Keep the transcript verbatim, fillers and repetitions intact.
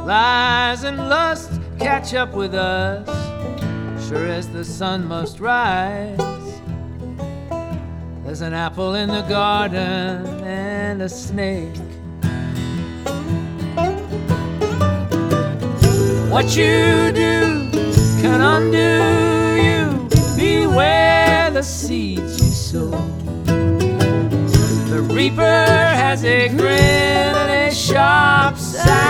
Lies and lust catch up with us, sure as the sun must rise. There's an apple in the garden and a snake. What you do can undo you. Beware the seeds you sow. The reaper has a grin and a sharp side.